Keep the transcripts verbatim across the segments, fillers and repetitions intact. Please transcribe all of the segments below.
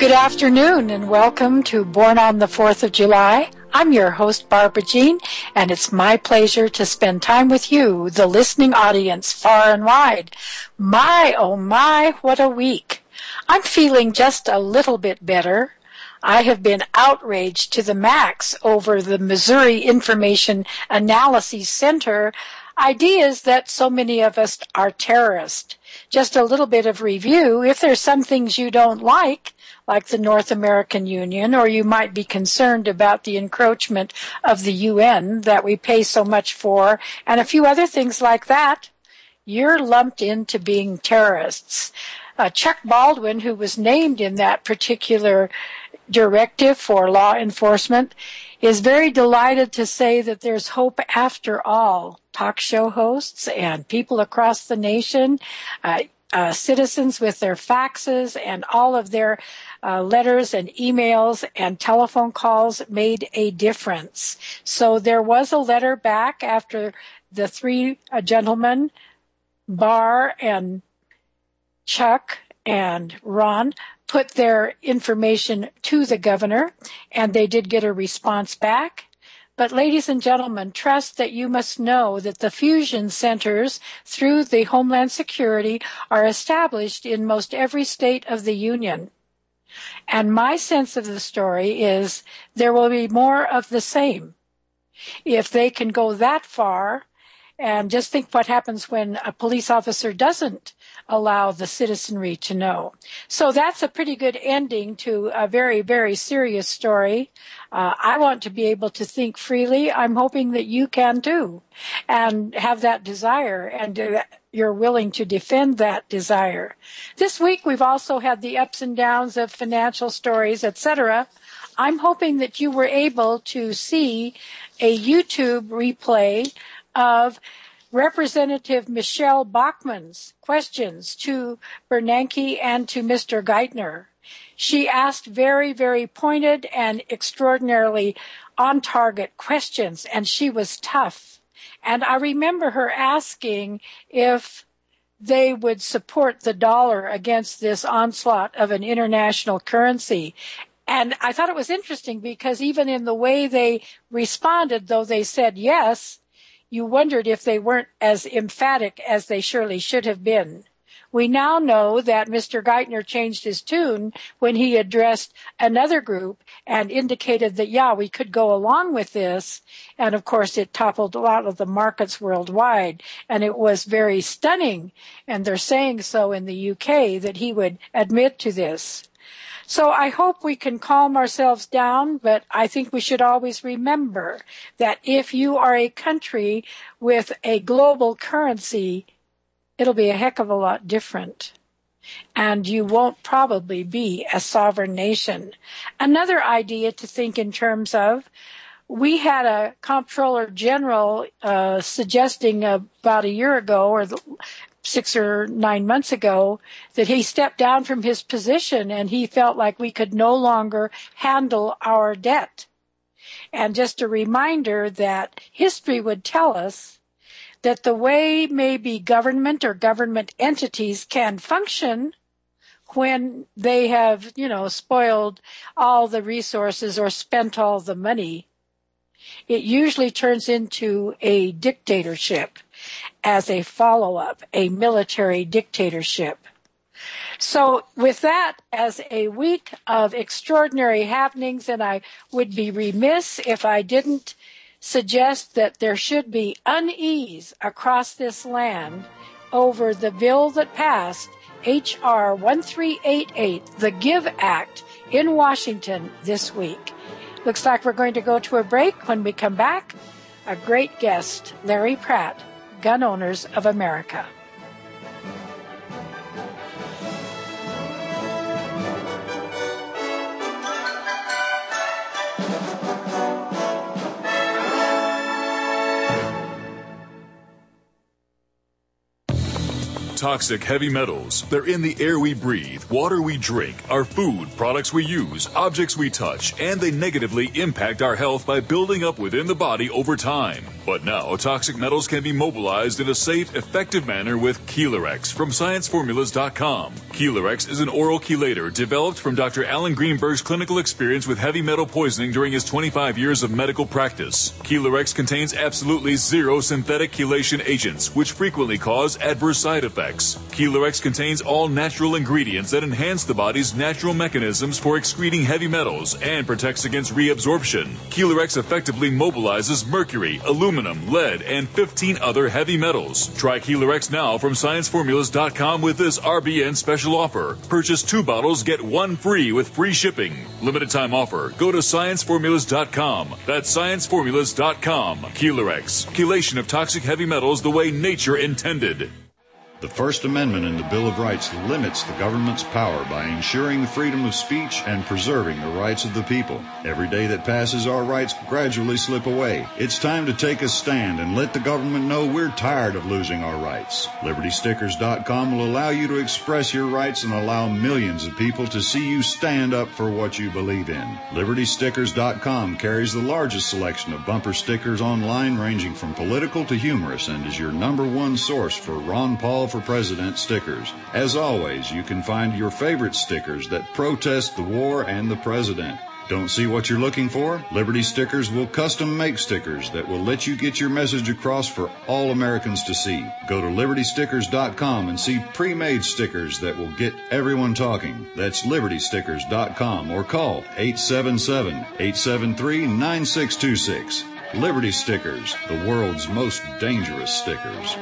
Good afternoon and welcome to Born on the fourth of July. I'm your host, Barbara Jean, and it's my pleasure to spend time with you, the listening audience, far and wide. My, oh my, what a week. I'm feeling just a little bit better. I have been outraged to the max over the Missouri Information Analysis Center ideas that so many of us are terrorists. Just a little bit of review. If there's some things you don't like, like the North American Union, or you might be concerned about the encroachment of the U N that we pay so much for, and a few other things like that, you're lumped into being terrorists. Uh, Chuck Baldwin, who was named in that particular directive for law enforcement, is very delighted to say that there's hope after all. Talk show hosts and people across the nation, uh, uh, citizens with their faxes and all of their uh, letters and emails and telephone calls made a difference. So there was a letter back after the three uh, gentlemen, Barr and Chuck and Ron, put their information to the governor, and they did get a response back. But ladies and gentlemen, trust that you must know that the fusion centers through the Homeland Security are established in most every state of the Union. And my sense of the story is there will be more of the same. If they can go that far, and just think what happens when a police officer doesn't allow the citizenry to know. So that's a pretty good ending to a very, very serious story. Uh, I want to be able to think freely. I'm hoping that you can too, and have that desire, and uh, you're willing to defend that desire. This week we've also had the ups and downs of financial stories, et cetera. I'm hoping that you were able to see a YouTube replay of Representative Michelle Bachmann's questions to Bernanke and to Mister Geithner. She asked very, very pointed and extraordinarily on-target questions, and she was tough. And I remember her asking if they would support the dollar against this onslaught of an international currency. And I thought it was interesting because even in the way they responded, though they said yes, you wondered if they weren't as emphatic as they surely should have been. We now know that Mister Geithner changed his tune when he addressed another group and indicated that, yeah, we could go along with this. And, of course, it toppled a lot of the markets worldwide. And it was very stunning, and they're saying so in the U K, that he would admit to this. So I hope we can calm ourselves down, but I think we should always remember that if you are a country with a global currency, it'll be a heck of a lot different. And you won't probably be a sovereign nation. Another idea to think in terms of, we had a comptroller general uh, suggesting about a year ago, or the, six or nine months ago, that he stepped down from his position and he felt like we could no longer handle our debt. And just a reminder that history would tell us that the way maybe government or government entities can function when they have, you know, spoiled all the resources or spent all the money, it usually turns into a dictatorship as a follow-up, a military dictatorship. So with that as a week of extraordinary happenings, and I would be remiss if I didn't suggest that there should be unease across this land over the bill that passed, H R thirteen eighty-eight, the GIVE Act, in Washington this week. Looks like we're going to go to a break. When we come back, a great guest, Larry Pratt, Gun Owners of America. toxic heavy metals. They're in the air we breathe, water we drink, our food, products we use, objects we touch, and they negatively impact our health by building up within the body over time. But now, toxic metals can be mobilized in a safe, effective manner with Chelarex from science formulas dot com. Chelarex is an oral chelator developed from Doctor Alan Greenberg's clinical experience with heavy metal poisoning during his twenty-five years of medical practice. Chelarex contains absolutely zero synthetic chelation agents, which frequently cause adverse side effects. Chelarex contains all natural ingredients that enhance the body's natural mechanisms for excreting heavy metals and protects against reabsorption. Chelarex effectively mobilizes mercury, aluminum, lead, and fifteen other heavy metals. Try Chelarex now from science formulas dot com with this R B N special offer. Purchase two bottles, get one free with free shipping. Limited time offer. Go to science formulas dot com. That's science formulas dot com. Chelarex. Chelation of toxic heavy metals the way nature intended. The First Amendment in the Bill of Rights limits the government's power by ensuring the freedom of speech and preserving the rights of the people. Every day that passes, our rights gradually slip away. It's time to take a stand and let the government know we're tired of losing our rights. Liberty Stickers dot com will allow you to express your rights and allow millions of people to see you stand up for what you believe in. Liberty Stickers dot com carries the largest selection of bumper stickers online, ranging from political to humorous, and is your number one source for Ron Paul for President stickers. As always, you can find your favorite stickers that protest the war and the president. Don't see what you're looking for? Liberty Stickers will custom make stickers that will let you get your message across for all Americans to see. Go to Liberty Stickers dot com and see pre-made stickers that will get everyone talking. That's Liberty Stickers dot com or call eight seven seven, eight seven three, nine six two six. Liberty Stickers, the world's most dangerous stickers.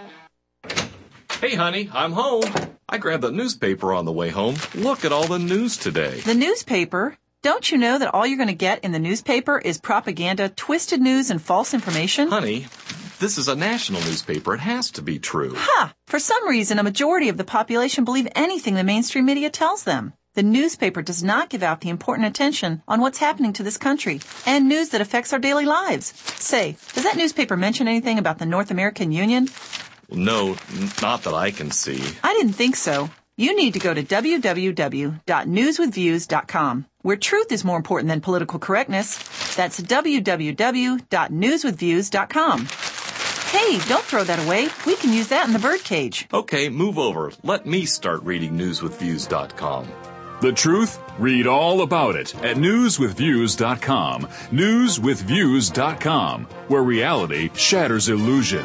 Hey, honey, I'm home. I grabbed the newspaper on the way home. Look at all the news today. The newspaper? Don't you know that all you're going to get in the newspaper is propaganda, twisted news, and false information? Honey, this is a national newspaper. It has to be true. Ha! For some reason, a majority of the population believe anything the mainstream media tells them. The newspaper does not give out the important attention on what's happening to this country and news that affects our daily lives. Say, does that newspaper mention anything about the North American Union? No, not that I can see. I didn't think so. You need to go to w w w dot news with views dot com, where truth is more important than political correctness. That's w w w dot news with views dot com. Hey, don't throw that away. We can use that in the birdcage. Okay, move over. Let me start reading news with views dot com. The truth? Read all about it at news with views dot com. news with views dot com, where reality shatters illusion.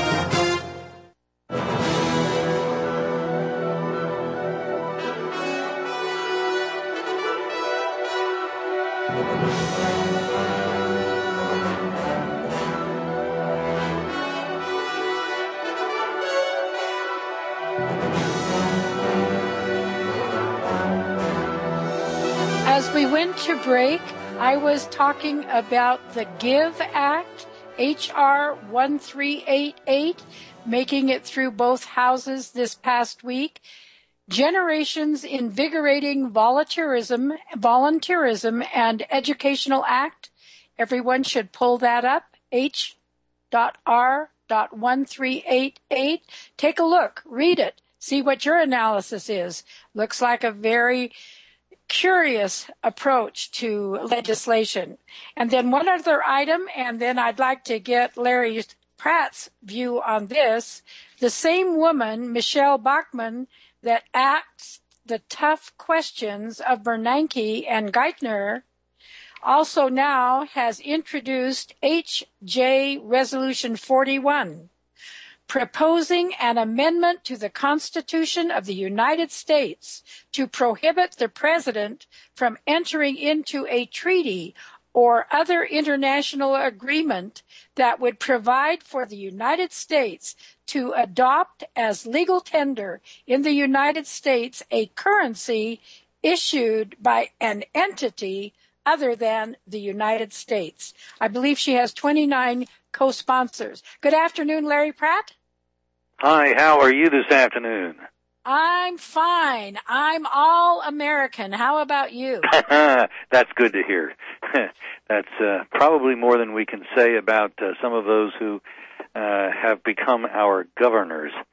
As we went to break, I was talking about the GIVE Act, H R one three eight eight, making it through both houses this past week. Generations Invigorating Volunteerism, Volunteerism and Educational Act. Everyone should pull that up, H R one three eight eight. Take a look, read it, see what your analysis is. Looks like a very curious approach to legislation. And then one other item, and then I'd like to get Larry Pratt's view on this. The same woman, Michelle Bachmann, that asked the tough questions of Bernanke and Geithner, also now has introduced H J Resolution forty-one, proposing an amendment to the Constitution of the United States to prohibit the President from entering into a treaty or other international agreement that would provide for the United States to adopt as legal tender in the United States a currency issued by an entity other than the United States. I believe she has twenty-nine co-sponsors. Good afternoon, Larry Pratt. Hi, how are you this afternoon? I'm fine. I'm all American. How about you? That's good to hear. That's uh, probably more than we can say about uh, some of those who uh, have become our governors.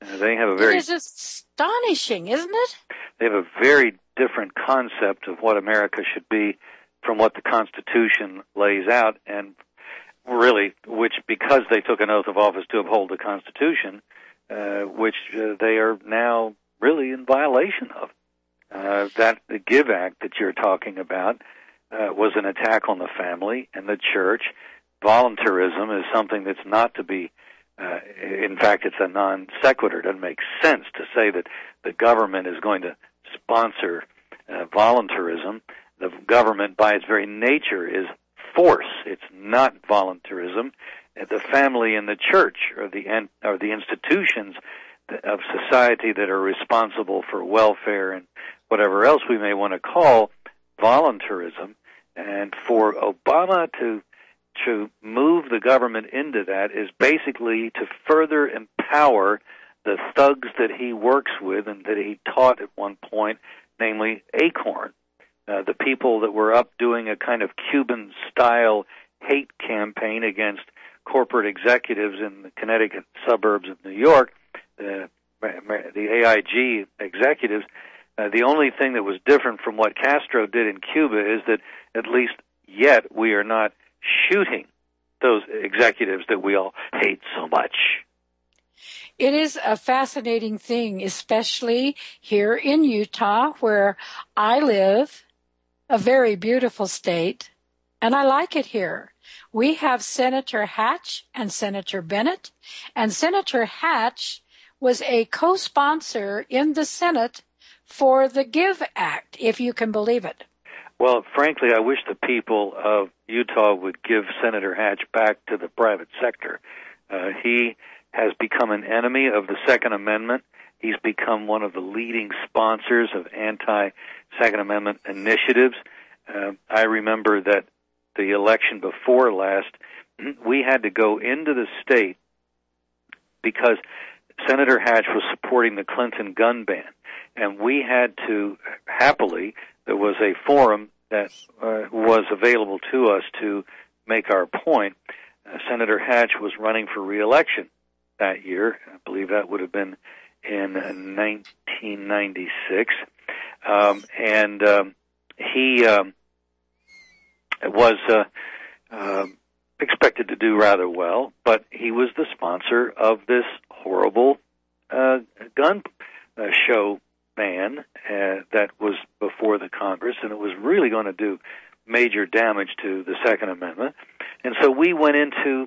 Uh, they have a very... It is astonishing, isn't it? They have a very different concept of what America should be from what the Constitution lays out, and really, which, because they took an oath of office to uphold the Constitution, uh, which uh, they are now really in violation of. Uh, that the GIVE Act that you're talking about uh, was an attack on the family and the church. Voluntarism is something that's not to be, uh, in fact, it's a non sequitur. It doesn't make sense to say that the government is going to sponsor uh, voluntarism. The government, by its very nature, is force. It's not voluntarism. The family and the church are the are the institutions of society that are responsible for welfare and whatever else we may want to call voluntarism. And for Obama to to move the government into that is basically to further empower the thugs that he works with and that he taught at one point, namely Acorn, uh, the people that were up doing a kind of Cuban-style hate campaign against corporate executives in the Connecticut suburbs of New York, uh, the A I G executives. Uh, the only thing that was different from what Castro did in Cuba is that at least yet we are not shooting those executives that we all hate so much. It is a fascinating thing, especially here in Utah, where I live, a very beautiful state, and I like it here. We have Senator Hatch and Senator Bennett, and Senator Hatch was a co-sponsor in the Senate for the GIVE Act, if you can believe it. Well, frankly, I wish the people of Utah would give Senator Hatch back to the private sector. Uh, he has become an enemy of the Second Amendment. He's become one of the leading sponsors of anti-Second Amendment initiatives. Uh, I remember that the election before last, we had to go into the state because Senator Hatch was supporting the Clinton gun ban. And we had to, happily, there was a forum that uh, was available to us to make our point. Uh, Senator Hatch was running for re-election that year. I believe that would have been in uh, nineteen ninety-six. Um, and um, he um, was uh, uh, expected to do rather well, but he was the sponsor of this horrible uh, gun uh, show ban uh, that was before the Congress, and it was really going to do major damage to the Second Amendment. And so we went into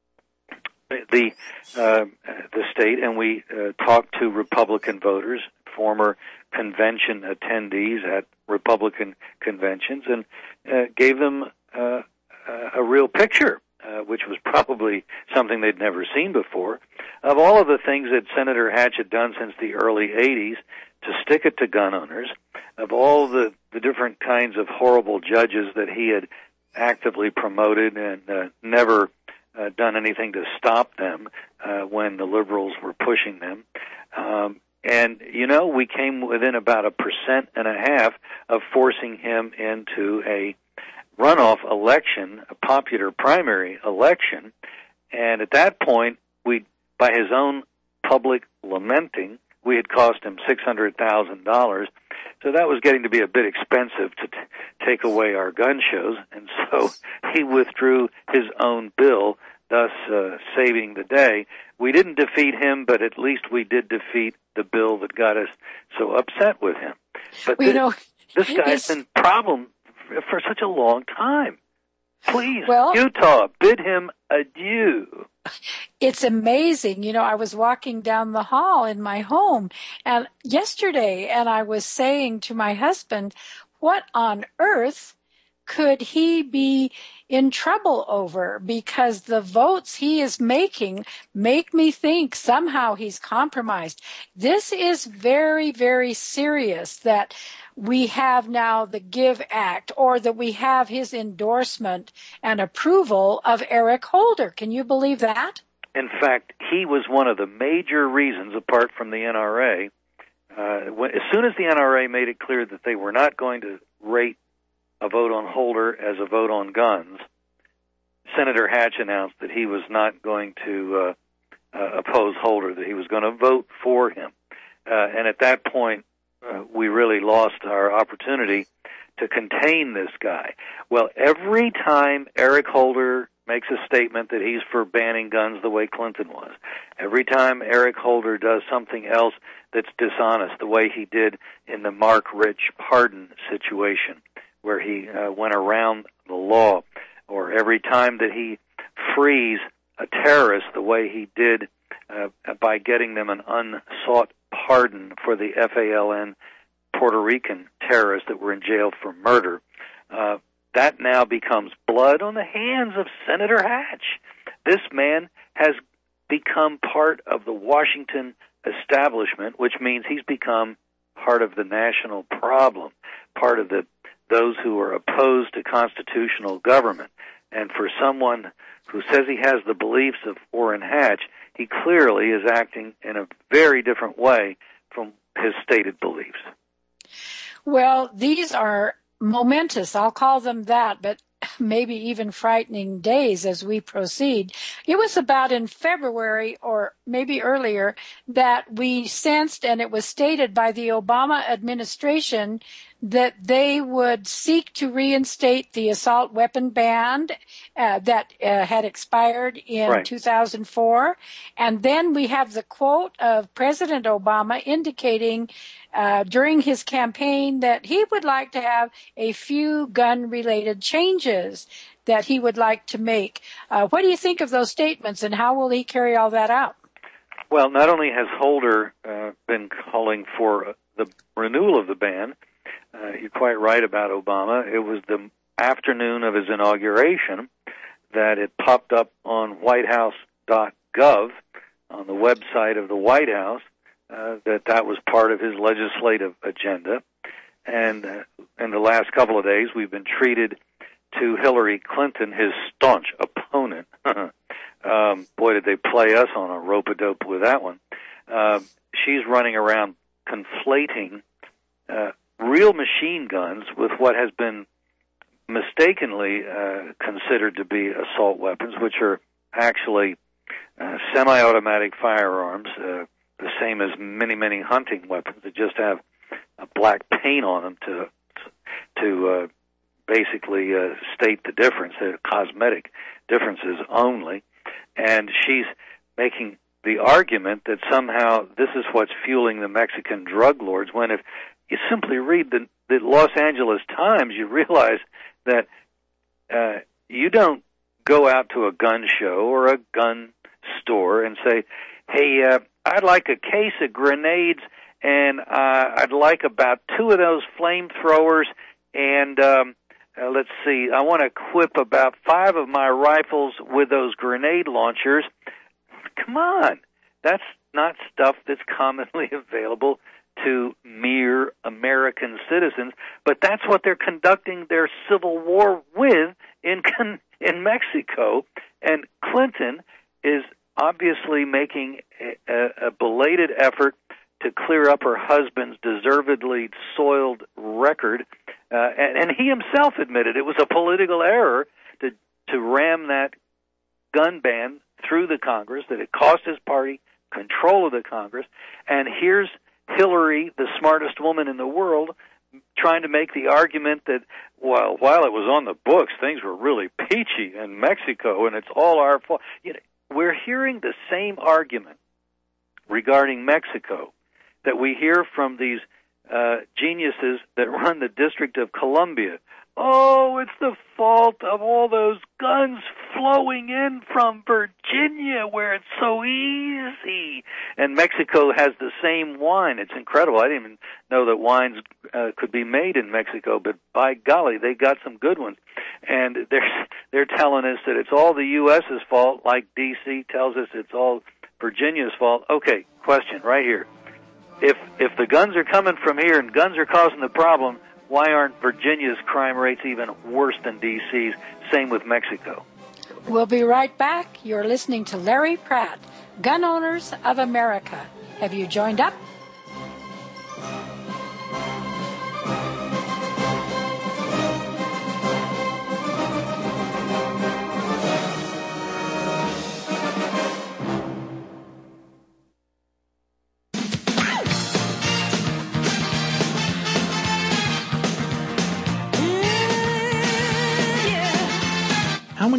the uh, the state and we uh, talked to Republican voters, former convention attendees at Republican conventions, and uh, gave them uh, a real picture, uh, which was probably something they'd never seen before, of all of the things that Senator Hatch had done since the early eighties to stick it to gun owners, of all the, the different kinds of horrible judges that he had actively promoted and uh, never uh, done anything to stop them uh, when the liberals were pushing them. Um, and, you know, we came within about a percent and a half of forcing him into a runoff election, a popular primary election. And at that point, we, by his own public lamenting, we had cost him six hundred thousand dollars. So that was getting to be a bit expensive to t- take away our gun shows. And so he withdrew his own bill, thus uh, saving the day. We didn't defeat him, but at least we did defeat the bill that got us so upset with him. But well, this, you know, this guy's been a problem for such a long time. Please, well, Utah, bid him adieu. It's amazing. You know, I was walking down the hall in my home and yesterday, and I was saying to my husband, what on earth could he be in trouble over? Because the votes he is making make me think somehow he's compromised. This is very, very serious that we have now the GIVE Act, or that we have his endorsement and approval of Eric Holder. Can you believe that? In fact, he was one of the major reasons, apart from the N R A, uh, when, as soon as the N R A made it clear that they were not going to rate a vote on Holder as a vote on guns, Senator Hatch announced that he was not going to uh, uh, oppose Holder, that he was going to vote for him. Uh, and at that point, uh, we really lost our opportunity to contain this guy. Well, every time Eric Holder makes a statement that he's for banning guns the way Clinton was, every time Eric Holder does something else that's dishonest, the way he did in the Mark Rich pardon situation, where he uh, went around the law, or every time that he frees a terrorist the way he did uh, by getting them an unsought pardon for the F A L N Puerto Rican terrorists that were in jail for murder, uh, that now becomes blood on the hands of Senator Hatch. This man has become part of the Washington establishment, which means he's become part of the national problem, part of the those who are opposed to constitutional government. And for someone who says he has the beliefs of Orrin Hatch, he clearly is acting in a very different way from his stated beliefs. Well, these are momentous, I'll call them that, but maybe even frightening days as we proceed. It was about in February or maybe earlier that we sensed, and it was stated by the Obama administration, that they would seek to reinstate the assault weapon ban uh, that uh, had expired in right. two thousand four. And then we have the quote of President Obama indicating uh, during his campaign that he would like to have a few gun-related changes that he would like to make. Uh, what do you think of those statements, and how will he carry all that out? Well, not only has Holder uh, been calling for the renewal of the ban, Uh, you're quite right about Obama. It was the afternoon of his inauguration that it popped up on white house dot gov, on the website of the White House, uh, that that was part of his legislative agenda. And uh, in the last couple of days, we've been treated to Hillary Clinton, his staunch opponent. um, boy, did they play us on a rope-a-dope with that one. Uh, she's running around conflating uh, real machine guns with what has been mistakenly uh, considered to be assault weapons, which are actually uh, semi-automatic firearms, uh, the same as many, many hunting weapons that just have a black paint on them to to uh, basically uh, state the difference, the cosmetic differences only. And she's making the argument that somehow this is what's fueling the Mexican drug lords, when if you simply read the, the Los Angeles Times, you realize that uh, you don't go out to a gun show or a gun store and say, hey, uh, I'd like a case of grenades, and uh, I'd like about two of those flamethrowers, and um, uh, let's see, I want to equip about five of my rifles with those grenade launchers. Come on, that's not stuff that's commonly available to mere American citizens, but that's what they're conducting their civil war with in in Mexico. And Clinton is obviously making a, a belated effort to clear up her husband's deservedly soiled record, uh, and, and he himself admitted it was a political error to to ram that gun ban through the Congress, that it cost his party control of the Congress. And here's Hillary, the smartest woman in the world, trying to make the argument that while while it was on the books, things were really peachy in Mexico, and it's all our fault. You know, we're hearing the same argument regarding Mexico that we hear from these uh, geniuses that run the District of Columbia. Oh, it's the fault of all those guns flowing in from Virginia where it's so easy. And Mexico has the same wine. It's incredible. I didn't even know that wines uh, could be made in Mexico, but by golly, they got some good ones. And they're, they're telling us that it's all the U S's fault, like D C tells us it's all Virginia's fault. Okay, question right here. If if the guns are coming from here and guns are causing the problem, why aren't Virginia's crime rates even worse than D C's? Same with Mexico. We'll be right back. You're listening to Larry Pratt, Gun Owners of America. Have you joined up?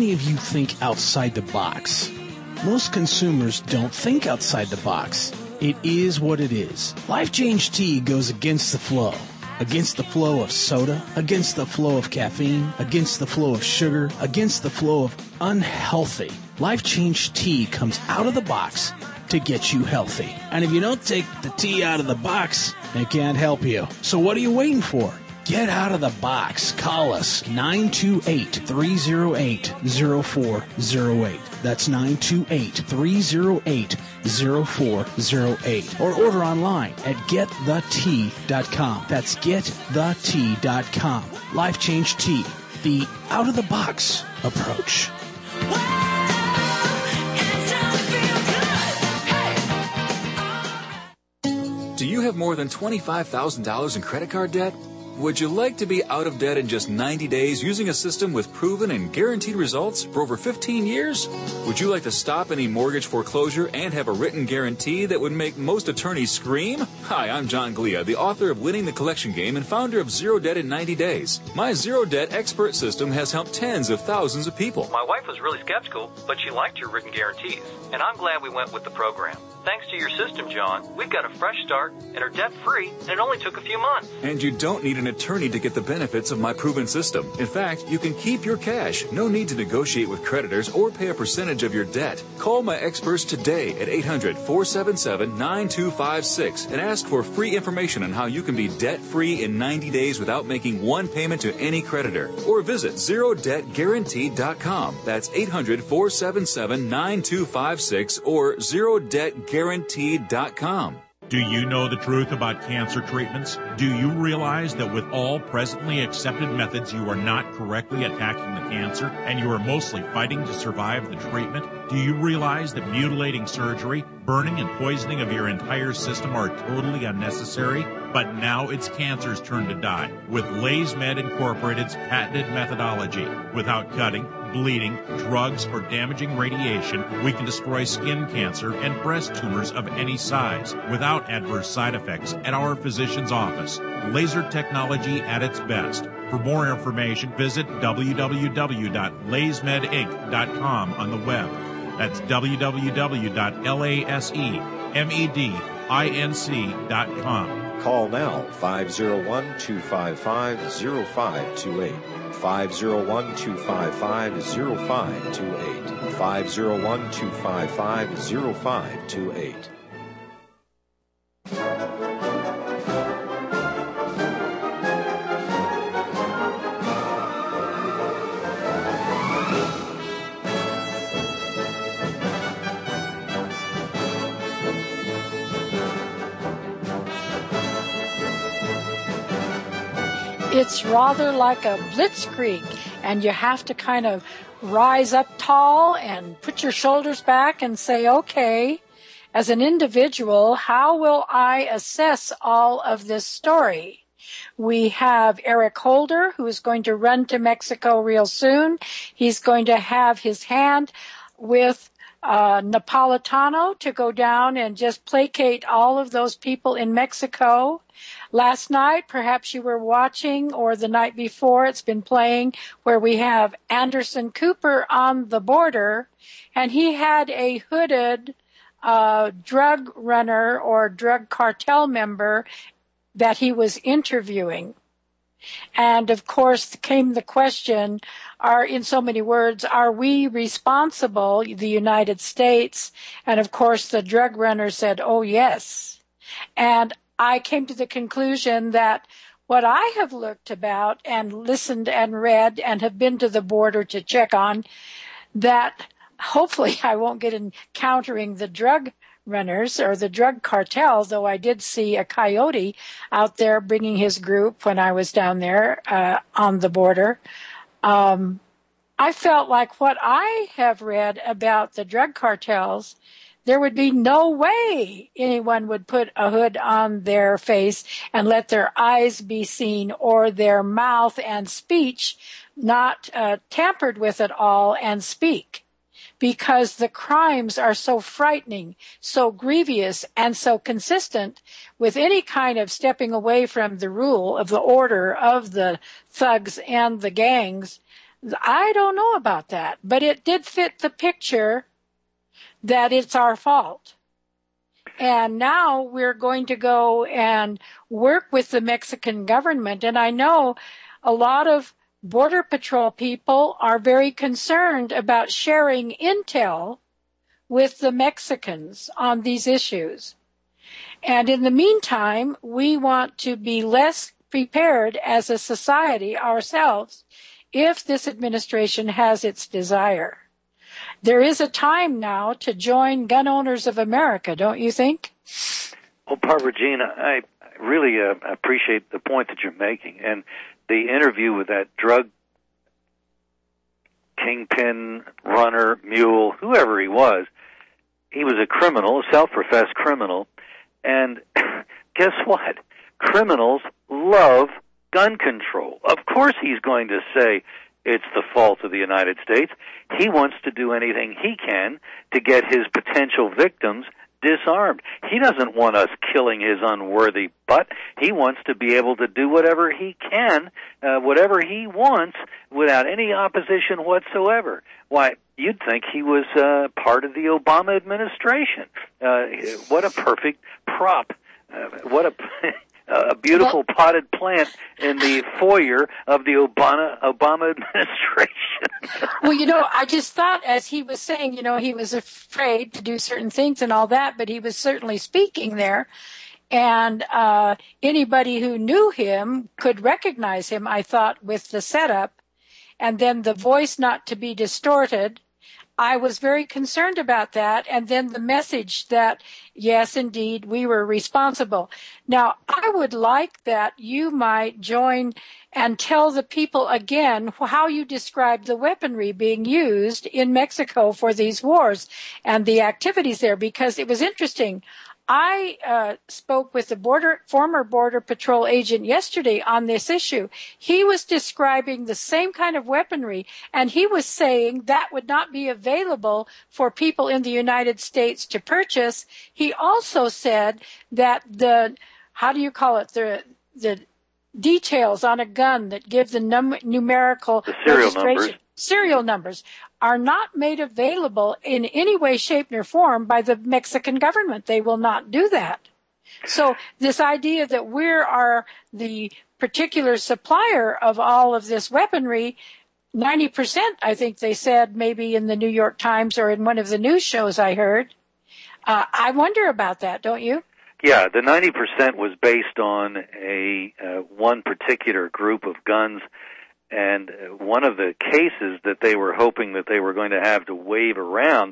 many of you think outside the box? Most consumers don't think outside the box. It is what it is. Life Change Tea goes against the flow. Against the flow of soda, against the flow of caffeine, against the flow of sugar, against the flow of unhealthy. Life Change Tea comes out of the box to get you healthy. And if you don't take the tea out of the box, it can't help you. So what are you waiting for? Get out of the box. Call us nine two eight, three oh eight, oh four oh eight. That's nine two eight, three oh eight, oh four oh eight. Or order online at get the tea dot com. That's get the tea dot com. Life Change Tea, the out-of-the-box approach. Do you have more than twenty-five thousand dollars in credit card debt? Would you like to be out of debt in just ninety days using a system with proven and guaranteed results for over fifteen years? Would you like to stop any mortgage foreclosure and have a written guarantee that would make most attorneys scream? Hi, I'm John Glia, the author of Winning the Collection Game and founder of Zero Debt in ninety days. My Zero Debt expert system has helped tens of thousands of people. My wife was really skeptical, but she liked your written guarantees, and I'm glad we went with the program. Thanks to your system, John, we've got a fresh start and are debt-free, and it only took a few months. And you don't need an attorney to get the benefits of my proven system. In fact, you can keep your cash. No need to negotiate with creditors or pay a percentage of your debt. Call my experts today at eight hundred, four seven seven, nine two five six and ask for free information on how you can be debt-free in ninety days without making one payment to any creditor. Or visit zero debt guaranteed dot com. That's eight hundred, four seven seven, nine two five six or zero debt guaranteed dot com. Do you know the truth about cancer treatments? Do you realize that with all presently accepted methods, you are not correctly attacking the cancer and you are mostly fighting to survive the treatment? Do you realize that mutilating surgery, burning and poisoning of your entire system are totally unnecessary? But now it's cancer's turn to die with LaysMed Incorporated's patented methodology. Without cutting, bleeding, drugs, or damaging radiation, we can destroy skin cancer and breast tumors of any size without adverse side effects at our physician's office. Laser technology at its best. For more information, visit w w w dot laysmed inc dot com on the web. That's w w w dot laysmed inc dot com. Call now, five oh one, two five five, oh five two eight. five oh one, two five five, oh five two eight. five oh one, two five five, oh five two eight. It's rather like a blitzkrieg, and you have to kind of rise up tall and put your shoulders back and say, okay, as an individual, how will I assess all of this story? We have Eric Holder, who is going to run to Mexico real soon. He's going to have his hand with uh, Napolitano to go down and just placate all of those people in Mexico. Last night, perhaps you were watching, or the night before, it's been playing, where we have Anderson Cooper on the border, and he had a hooded uh, drug runner or drug cartel member that he was interviewing. And, of course, came the question, are, in so many words, are we responsible, the United States? And, of course, the drug runner said, oh, yes. And I came to the conclusion that what I have looked about and listened and read and have been to the border to check on, that hopefully I won't get encountering the drug runners or the drug cartels, though I did see a coyote out there bringing his group when I was down there uh, on the border. Um, I felt like what I have read about the drug cartels, there would be no way anyone would put a hood on their face and let their eyes be seen or their mouth and speech not uh, tampered with at all and speak, because the crimes are so frightening, so grievous, and so consistent with any kind of stepping away from the rule of the order of the thugs and the gangs, I don't know about that, but it did fit the picture that it's our fault. And now we're going to go and work with the Mexican government. And I know a lot of Border Patrol people are very concerned about sharing intel with the Mexicans on these issues. And in the meantime, we want to be less prepared as a society ourselves if this administration has its desire. There is a time now to join Gun Owners of America, don't you think? Well, Barbara Jean, I really uh, appreciate the point that you're making. And the interview with that drug kingpin, runner, mule, whoever he was, he was a criminal, a self-professed criminal. And guess what? Criminals love gun control. Of course he's going to say it's the fault of the United States. He wants to do anything he can to get his potential victims disarmed. He doesn't want us killing his unworthy butt. He wants to be able to do whatever he can, uh, whatever he wants, without any opposition whatsoever. Why, you'd think he was uh, part of the Obama administration. Uh, what a perfect prop. Uh, what a... A beautiful well, potted plant in the foyer of the Obama Obama administration. Well, you know, I just thought as he was saying, you know, he was afraid to do certain things and all that, but he was certainly speaking there. And uh anybody who knew him could recognize him, I thought, with the setup. And then the voice not to be distorted. I was very concerned about that. And then the message that, yes, indeed, we were responsible. Now, I would like that you might join and tell the people again how you describe the weaponry being used in Mexico for these wars and the activities there, because it was interesting. I uh, spoke with the border, former Border Patrol agent yesterday on this issue. He was describing the same kind of weaponry, and he was saying that would not be available for people in the United States to purchase. He also said that the, how do you call it, the the details on a gun that give the num- numerical the serial numbers. serial numbers are not made available in any way, shape, nor form by the Mexican government. They will not do that. So this idea that we are the particular supplier of all of this weaponry, ninety percent, I think they said, maybe in the New York Times or in one of the news shows I heard. Uh, I wonder about that, don't you? Yeah, the ninety percent was based on a uh, one particular group of guns. And one of the cases that they were hoping that they were going to have to wave around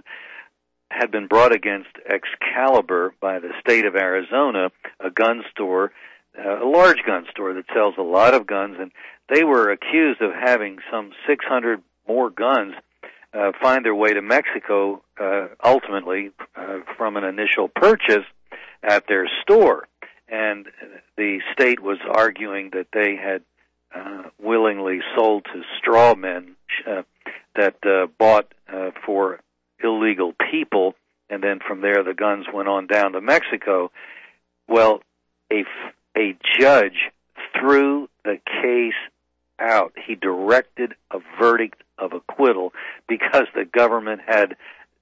had been brought against Excalibur by the state of Arizona, a gun store, uh, a large gun store that sells a lot of guns, and they were accused of having some six hundred more guns uh, find their way to Mexico, uh, ultimately uh, from an initial purchase at their store. And the state was arguing that they had Uh, willingly sold to straw men uh, that uh, bought uh, for illegal people, and then from there the guns went on down to Mexico. Well, a, a judge threw the case out. He directed a verdict of acquittal because the government had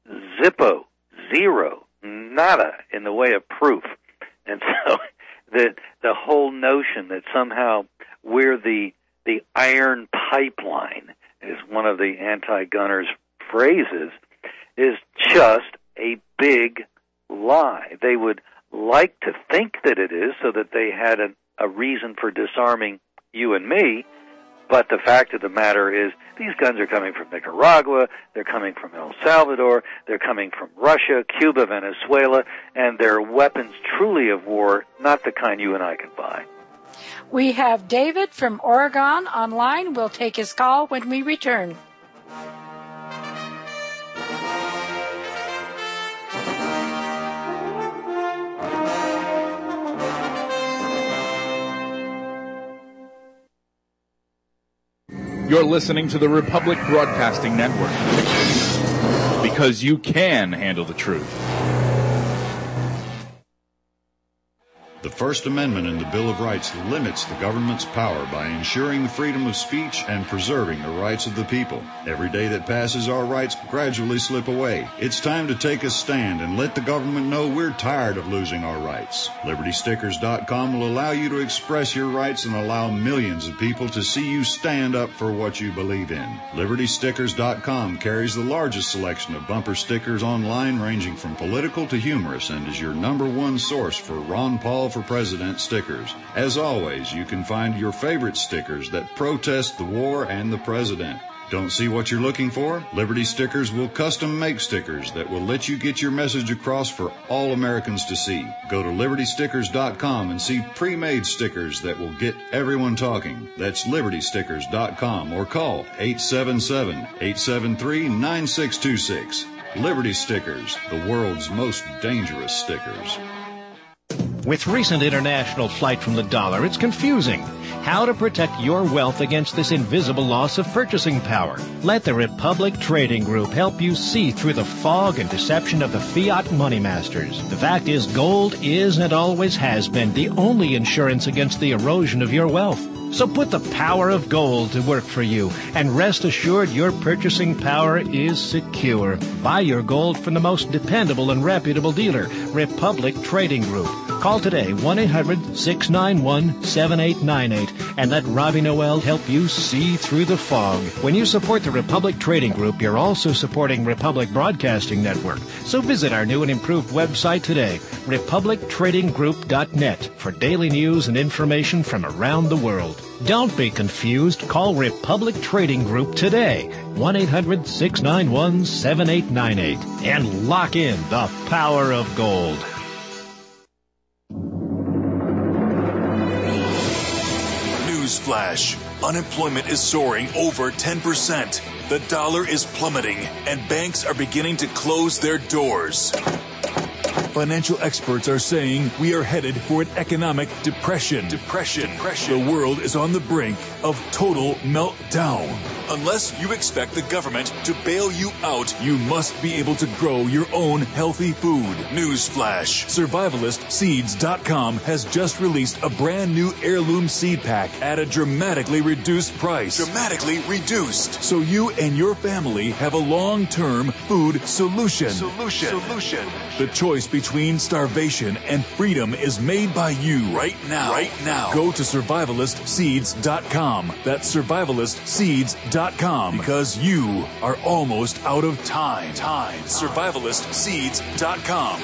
zippo, zero, nada in the way of proof. And so the, the whole notion that somehow we're the the iron pipeline, is one of the anti-gunners' phrases, is just a big lie. They would like to think that it is so that they had a, a reason for disarming you and me, but the fact of the matter is these guns are coming from Nicaragua, they're coming from El Salvador, they're coming from Russia, Cuba, Venezuela, and they're weapons truly of war, not the kind you and I can buy. We have David from Oregon online. We'll take his call when we return. You're listening to the Republic Broadcasting Network, because you can handle the truth. The First Amendment in the Bill of Rights limits the government's power by ensuring the freedom of speech and preserving the rights of the people. Every day that passes, our rights gradually slip away. It's time to take a stand and let the government know we're tired of losing our rights. Liberty Stickers dot com will allow you to express your rights and allow millions of people to see you stand up for what you believe in. Liberty Stickers dot com carries the largest selection of bumper stickers online, ranging from political to humorous, and is your number one source for Ron Paul for President stickers. As always, you can find your favorite stickers that protest the war and the president. Don't see what you're looking for? Liberty Stickers will custom make stickers that will let you get your message across for all Americans to see. Go to Liberty Stickers dot com and see pre-made stickers that will get everyone talking. That's Liberty Stickers dot com or call eight seven seven, eight seven three, nine six two six. Liberty Stickers, the world's most dangerous stickers. With recent international flight from the dollar, it's confusing. How to protect your wealth against this invisible loss of purchasing power. Let the Republic Trading Group help you see through the fog and deception of the fiat money masters. The fact is, gold is and always has been the only insurance against the erosion of your wealth. So put the power of gold to work for you, and rest assured your purchasing power is secure. Buy your gold from the most dependable and reputable dealer, Republic Trading Group. Call today, one eight hundred, six nine one, seven eight nine eight, and let Robbie Noel help you see through the fog. When you support the Republic Trading Group, you're also supporting Republic Broadcasting Network. So visit our new and improved website today, republic trading group dot net, for daily news and information from around the world. Don't be confused. Call Republic Trading Group today, one eight hundred, six nine one, seven eight nine eight, and lock in the power of gold. Newsflash. Unemployment is soaring over ten percent. The dollar is plummeting, and banks are beginning to close their doors. Financial experts are saying we are headed for an economic depression. Depression. Depression. The world is on the brink of total meltdown. Unless you expect the government to bail you out, you must be able to grow your own healthy food. Newsflash. Survivalist Seeds dot com has just released a brand new heirloom seed pack at a dramatically reduced price. Dramatically reduced. So you and your family have a long-term food solution. Solution. Solution. The choice between starvation and freedom is made by you right now. Right now. Go to Survivalist Seeds dot com. That's Survivalist Seeds dot com, because you are almost out of time. Time. Survivalist Seeds dot com.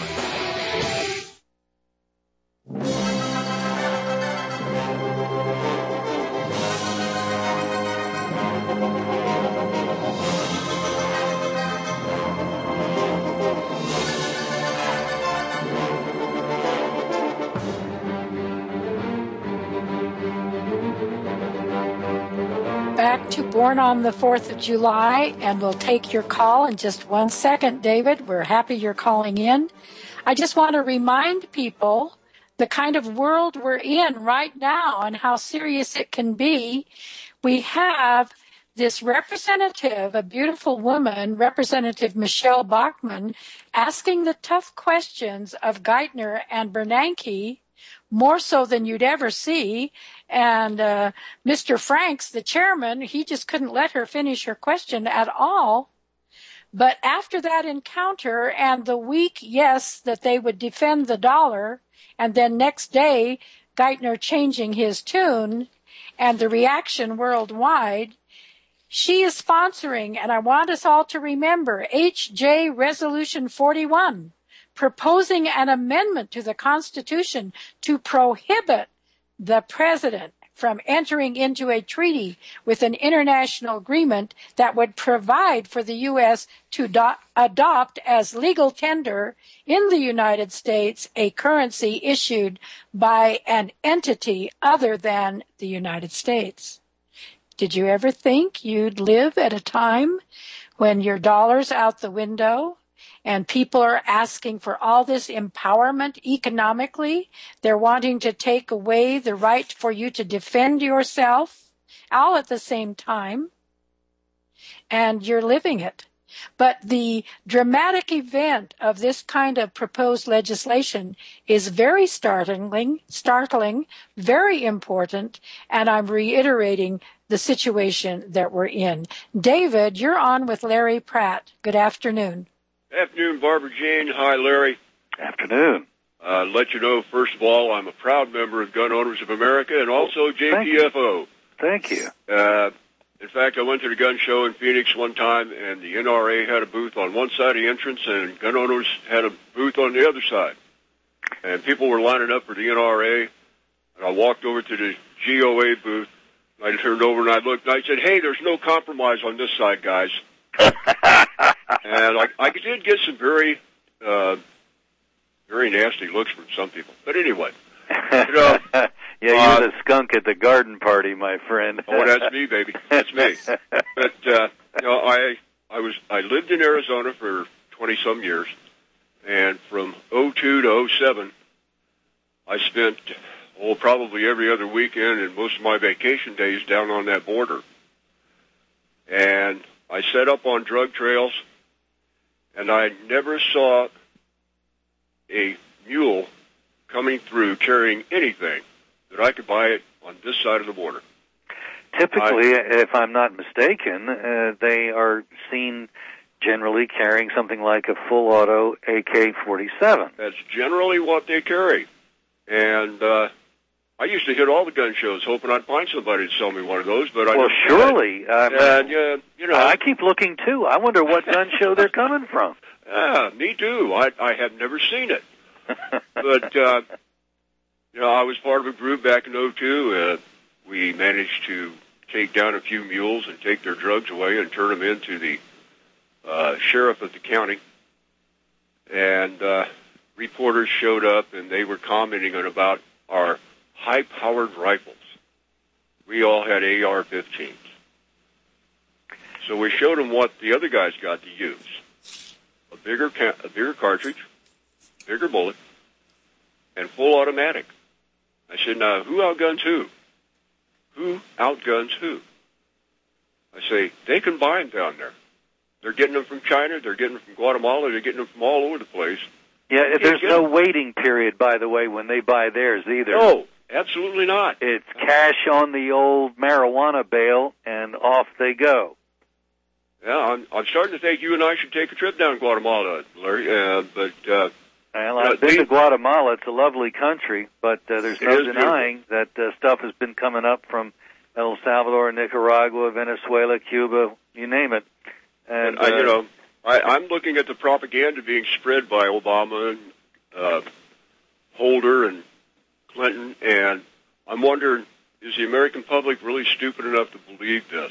Back to Born on the fourth of July, and we'll take your call in just one second, David. We're happy you're calling in. I just want to remind people the kind of world we're in right now and how serious it can be. We have this representative, a beautiful woman, Representative Michelle Bachmann, asking the tough questions of Geithner and Bernanke, more so than you'd ever see. And uh, Mister Franks, the chairman, he just couldn't let her finish her question at all. But after that encounter and the week, yes, that they would defend the dollar, and then next day, Geithner changing his tune, and the reaction worldwide, she is sponsoring, and I want us all to remember, H J Resolution forty-one, proposing an amendment to the Constitution to prohibit the president from entering into a treaty with an international agreement that would provide for the U S to do- adopt as legal tender in the United States a currency issued by an entity other than the United States. Did you ever think you'd live at a time when your dollar's out the window and people are asking for all this empowerment economically? They're wanting to take away the right for you to defend yourself all at the same time. And you're living it. But the dramatic event of this kind of proposed legislation is very startling, startling, very important, and I'm reiterating the situation that we're in. David, you're on with Larry Pratt. Good afternoon. Afternoon, Barbara Jean. Hi, Larry. Afternoon. Uh, let you know, first of all, I'm a proud member of Gun Owners of America and also J P F O. Thank you. Uh, in fact, I went to the gun show in Phoenix one time, and the N R A had a booth on one side of the entrance, and Gun Owners had a booth on the other side. And people were lining up for the N R A, and I walked over to the G O A booth. I turned over and I looked, and I said, "Hey, there's no compromise on this side, guys." And I, I did get some very, uh, very nasty looks from some people. But anyway, you know, yeah, you're uh, the skunk at the garden party, my friend. Oh, that's me, baby. That's me. But uh, you know, I, I was, I lived in Arizona for twenty some years, and from oh two to oh seven, I spent oh probably every other weekend and most of my vacation days down on that border. And I set up on drug trails, and I never saw a mule coming through carrying anything that I could buy it on this side of the border. Typically, I, if I'm not mistaken, uh, they are seen generally carrying something like a full auto A K forty-seven. That's generally what they carry. And uh, I used to hit all the gun shows hoping I'd find somebody to sell me one of those, but I well, surely. Um, and, uh, you know, I keep looking, too. I wonder what gun show they're coming from. Yeah, me too. I, I have never seen it. But, uh, you know, I was part of a group back in oh two. Uh, we managed to take down a few mules and take their drugs away and turn them into the uh, sheriff of the county. And uh, reporters showed up, and they were commenting on about our high-powered rifles. We all had A R fifteens. So we showed them what the other guys got to use. A bigger, ca- a bigger cartridge, bigger bullet, and full automatic. I said, now, who outguns who? Who outguns who? I say, they can buy them down there. They're getting them from China, they're getting them from Guatemala, they're getting them from all over the place. Yeah, there's no waiting period, by the way, when they buy theirs either. No, absolutely not. It's cash on the old marijuana bale, and off they go. Yeah, I'm, I'm starting to think you and I should take a trip down to Guatemala, Larry. Uh, but uh, well, I've been to Guatemala. It's a lovely country, but uh, there's no denying that uh, stuff has been coming up from El Salvador, Nicaragua, Venezuela, Cuba, you name it. And, and I, uh, you know, I, I'm looking at the propaganda being spread by Obama and uh, Holder and Clinton, and I'm wondering, is the American public really stupid enough to believe this?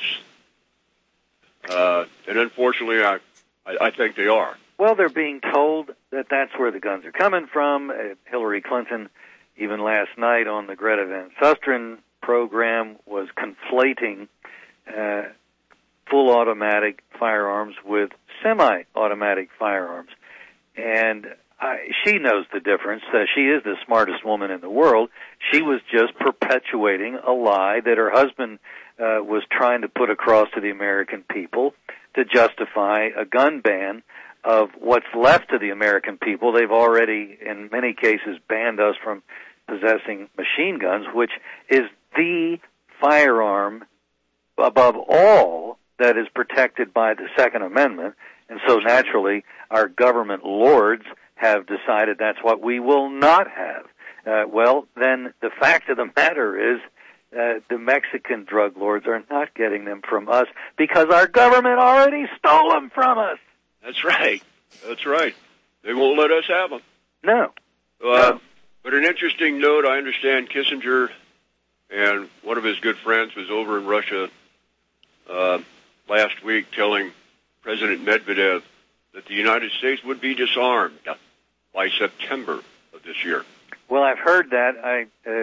Uh, and unfortunately, I, I, I think they are. Well, they're being told that that's where the guns are coming from. Uh, Hillary Clinton, even last night on the Greta Van Susteren program, was conflating uh, full automatic firearms with semi-automatic firearms. And I, she knows the difference. Uh, she is the smartest woman in the world. She was just perpetuating a lie that her husband uh, was trying to put across to the American people to justify a gun ban of what's left to the American people. They've already, in many cases, banned us from possessing machine guns, which is the firearm above all that is protected by the Second Amendment. And so naturally, our government lords have decided that's what we will not have. Uh, well, then the fact of the matter is uh, the Mexican drug lords are not getting them from us because our government already stole them from us. That's right. That's right. They won't let us have them. No. Uh, no. But an interesting note, I understand Kissinger and one of his good friends was over in Russia uh, last week telling President Medvedev that the United States would be disarmed by September of this year. Well, I've heard that. I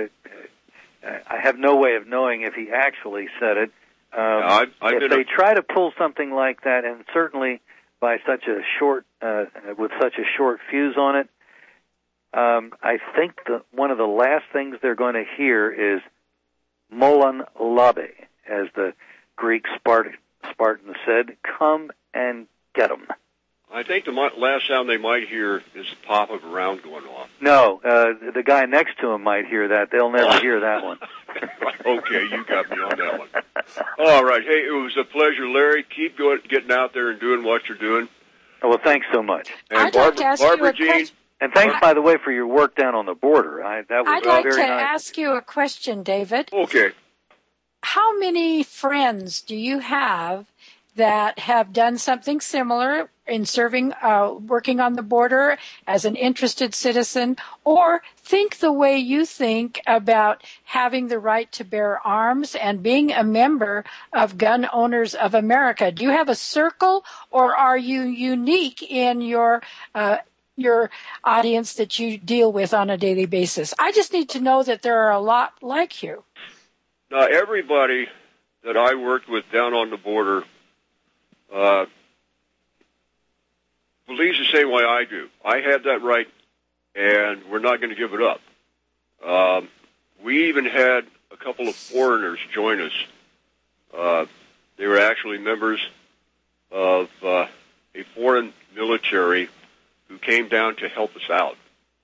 uh, I have no way of knowing if he actually said it. Um, yeah, I've, I've if they a... try to pull something like that, and certainly by such a short, uh, with such a short fuse on it, um, I think the, one of the last things they're going to hear is Molan Labe, as the Greek Spartan, Spartan said, come and get them. I think the mi- last sound they might hear is the pop of a round going off. No, uh, the guy next to him might hear that. They'll never hear that one. Okay, you got me on that one. All right. Hey, it was a pleasure, Larry. Keep going, getting out there and doing what you're doing. Oh, well, thanks so much. And I'd Barbara, like to ask Barbara you a Jean, question. And thanks, by the way, for your work down on the border. I, that was I'd like very to nice. ask you a question, David. Okay. How many friends do you have that have done something similar in serving, uh, working on the border as an interested citizen, or think the way you think about having the right to bear arms and being a member of Gun Owners of America? Do you have a circle, or are you unique in your uh, your audience that you deal with on a daily basis? I just need to know that there are a lot like you. Now, everybody that I worked with down on the border uh, believes the same way I do. I had that right, and we're not going to give it up. Um, we even had a couple of foreigners join us. Uh, they were actually members of uh, a foreign military who came down to help us out.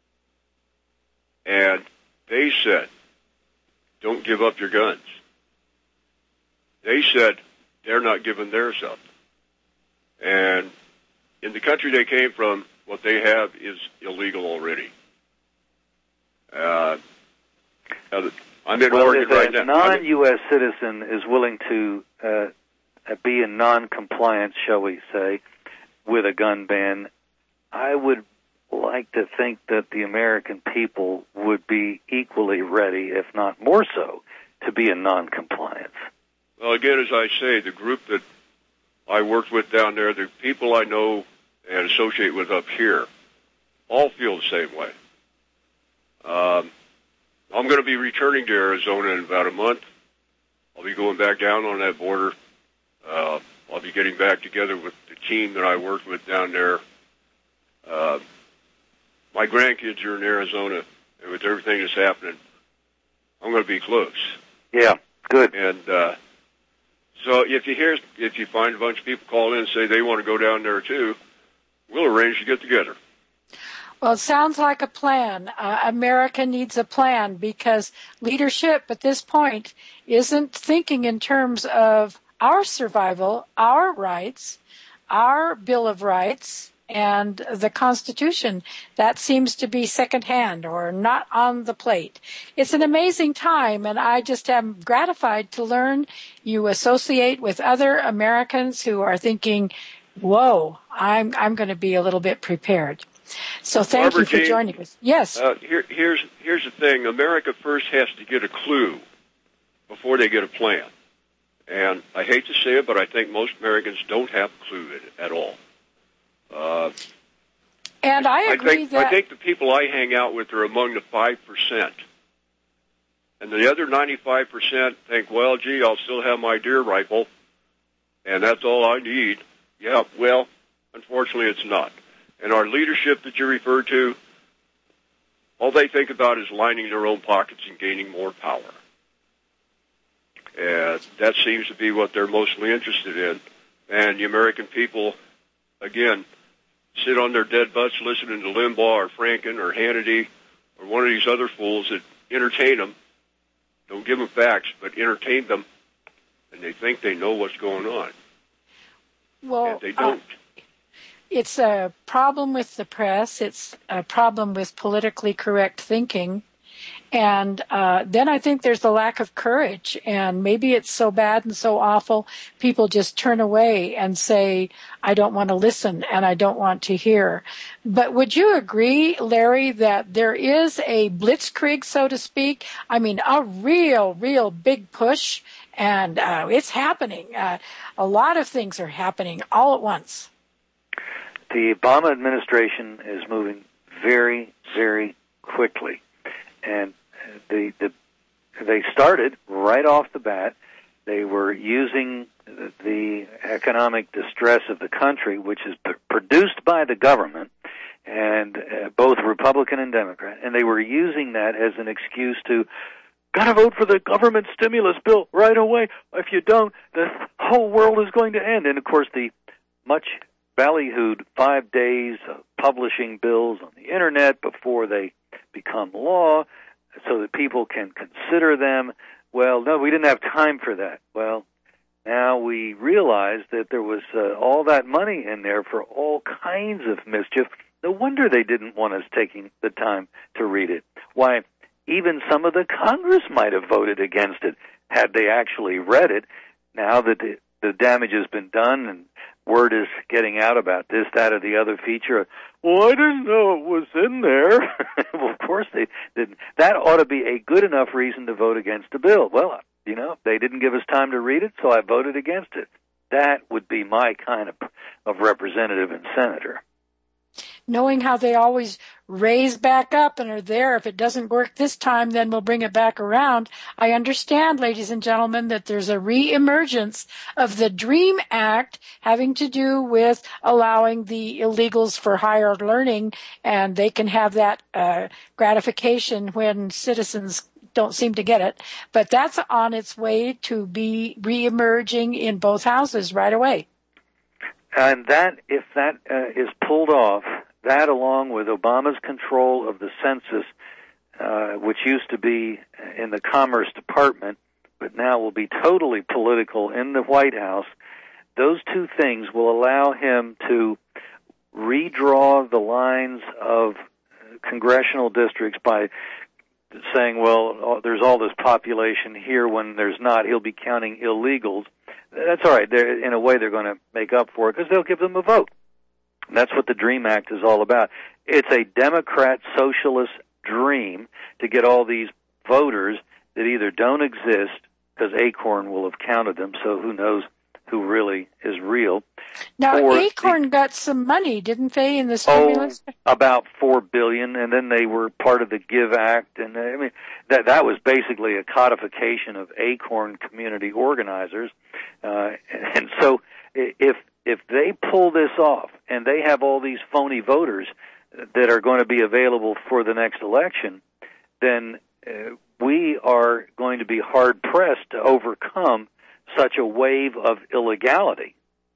And they said, don't give up your guns. They said they're not giving theirs up. And in the country they came from, what they have is illegal already. Uh, I'm in well, Oregon if right a now. non-U S citizen is willing to uh, be in non-compliance, shall we say, with a gun ban, I would like to think that the American people would be equally ready, if not more so, to be in non-compliance. Well, again, as I say, the group that I worked with down there, the people I know and associate with up here, all feel the same way. Um, I'm going to be returning to Arizona in about a month. I'll be going back down on that border. Uh, I'll be getting back together with the team that I worked with down there. Uh, my grandkids are in Arizona, and with everything that's happening, I'm going to be close. Yeah, good. And uh, so if you hear, if you find a bunch of people call in and say they want to go down there too, we'll arrange to get together. Well, it sounds like a plan. Uh, America needs a plan because leadership at this point isn't thinking in terms of our survival, our rights, our Bill of Rights, and the Constitution. That seems to be secondhand or not on the plate. It's an amazing time, and I just am gratified to learn you associate with other Americans who are thinking, whoa, I'm I'm going to be a little bit prepared. So thank Barbara you for Jean, joining us. Yes. Uh, here, here's here's the thing. America first has to get a clue before they get a plan. And I hate to say it, but I think most Americans don't have a clue at all. Uh, and I agree I think, that... I think the people I hang out with are among the five percent. And the other ninety-five percent think, well, gee, I'll still have my deer rifle, and that's all I need. Yeah, well, unfortunately it's not. And our leadership that you referred to, all they think about is lining their own pockets and gaining more power. And that seems to be what they're mostly interested in. And the American people, again, sit on their dead butts listening to Limbaugh or Franken or Hannity or one of these other fools that entertain them. Don't give them facts, but entertain them, and they think they know what's going on. Well, and they don't. Uh, it's a problem with the press. It's a problem with politically correct thinking. And uh, then I think there's the lack of courage. And maybe it's so bad and so awful, people just turn away and say, I don't want to listen and I don't want to hear. But would you agree, Larry, that there is a blitzkrieg, so to speak? I mean, a real, real big push. And uh, it's happening. Uh, a lot of things are happening all at once. The Obama administration is moving very, very quickly. And the, the, they started right off the bat. They were using the economic distress of the country, which is p- produced by the government, and uh, both Republican and Democrat, and they were using that as an excuse to, gotta vote for the government stimulus bill right away. If you don't, the whole world is going to end. And, of course, the much ballyhooed five days of publishing bills on the Internet before they become law so that people can consider them. Well, no, we didn't have time for that. Well, now we realize that there was uh, all that money in there for all kinds of mischief. No wonder they didn't want us taking the time to read it. Why, even some of the Congress might have voted against it had they actually read it. Now that the, the damage has been done and word is getting out about this, that, or the other feature, well, I didn't know it was in there. Well, of course they didn't. That ought to be a good enough reason to vote against the bill. Well, you know, they didn't give us time to read it, so I voted against it. That would be my kind of, of representative and senator. Knowing how they always raise back up and are there. If it doesn't work this time, then we'll bring it back around. I understand, ladies and gentlemen, that there's a re-emergence of the DREAM Act having to do with allowing the illegals for higher learning, and they can have that uh, gratification when citizens don't seem to get it. But that's on its way to be re-emerging in both houses right away. And that, if that uh, is pulled off, that along with Obama's control of the census, uh, which used to be in the Commerce Department, but now will be totally political in the White House, those two things will allow him to redraw the lines of congressional districts by saying, well, there's all this population here when there's not. He'll be counting illegals. That's all right. They're, in a way, they're going to make up for it because they'll give them a vote. And that's what the DREAM Act is all about. It's a Democrat socialist dream to get all these voters that either don't exist, because Acorn will have counted them, so who knows who really is real. Now, or Acorn the, got some money, didn't they, in the stimulus? Oh, about four billion dollars, and then they were part of the GIVE Act, and I mean that that was basically a codification of Acorn community organizers. Uh, and so, if if they pull this off, and they have all these phony voters that are going to be available for the next election, then uh, we are going to be hard pressed to overcome such a wave of illegality.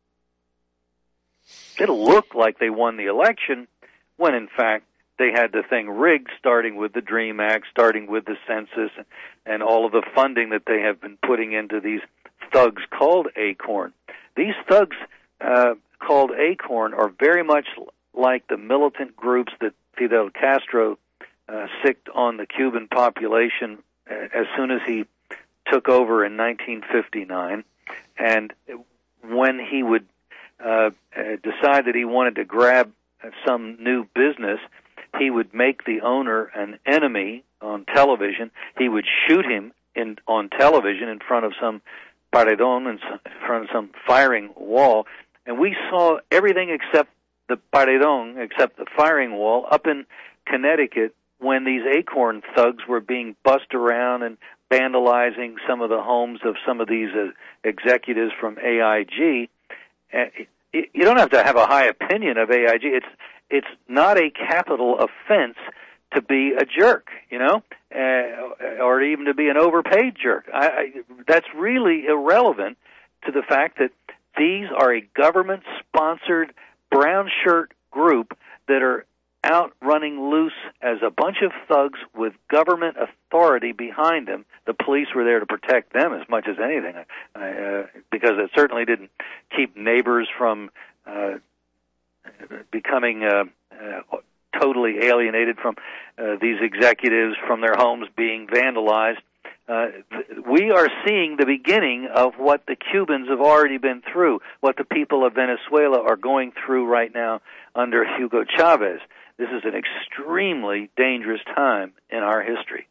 It'll look like they won the election when, in fact, they had the thing rigged, starting with the DREAM Act, starting with the census, and all of the funding that they have been putting into these thugs called Acorn. These thugs uh, called Acorn are very much like the militant groups that Fidel Castro uh, sicked on the Cuban population as soon as he took over in nineteen fifty-nine, and when he would uh, decide that he wanted to grab some new business, he would make the owner an enemy on television. He would shoot him in on television in front of some paredon, in front of some firing wall, and we saw everything except the paredon, except the firing wall, up in Connecticut when these Acorn thugs were being bussed around and vandalizing some of the homes of some of these uh, executives from A I G. Uh, you don't have to have a high opinion of A I G. It's it's not a capital offense to be a jerk, you know, uh, or even to be an overpaid jerk. I, I, that's really irrelevant to the fact that these are a government-sponsored brown shirt group that are out running loose as a bunch of thugs with government authority behind them. The police were there to protect them as much as anything, uh, because it certainly didn't keep neighbors from uh, becoming uh, uh, totally alienated from uh, these executives, from their homes being vandalized. Uh, we are seeing the beginning of what the Cubans have already been through, what the people of Venezuela are going through right now under Hugo Chavez. This is an extremely dangerous time in our history.